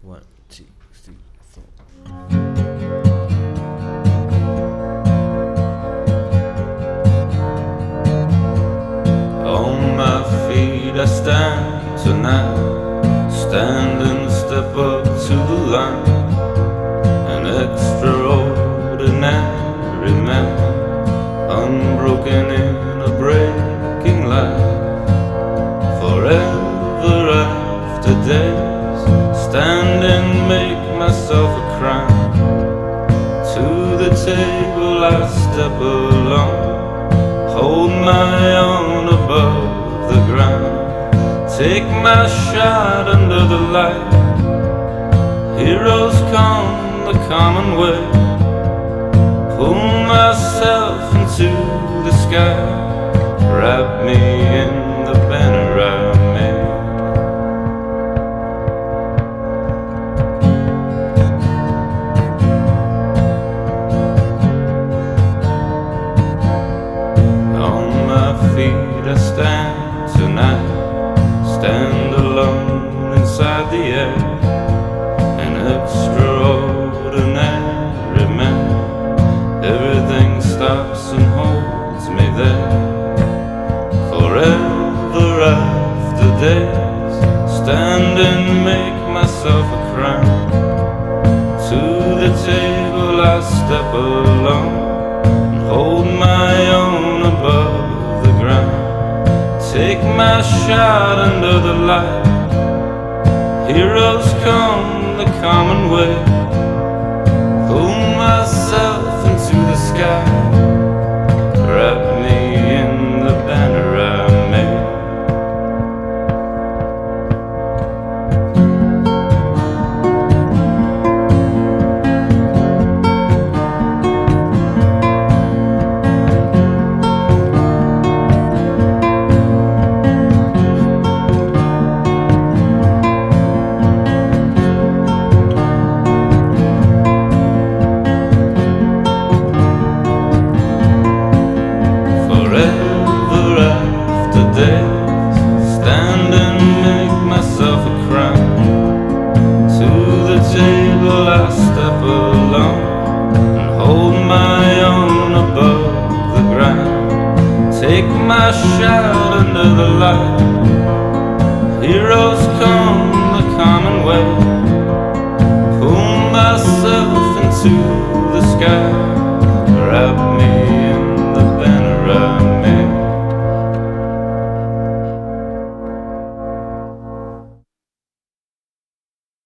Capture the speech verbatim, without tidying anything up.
One, two, three, four. On my feet I stand tonight, stand and step up to the line. An extraordinary man, unbroken in a breaking life. Forever after days, stand and make myself a crown. To the table I step alone, hold my own above the ground. Take my shot under the light. Heroes come the common way. Pull myself into the sky. Wrap me in the banner I made. On my feet I stand tonight, stand alone inside the air. An extraordinary man, everything stops and holds me there. Forever after days, stand and make myself a crown. To the table I step alone, and hold my own above the ground. Take my shot under the light. Heroes come the common way. Pull myself into the sky. Wrap me in the banner I made. Stand and make myself a crown. To the table I step alone, and hold my own above the ground. Take my shot under the light. Heroes come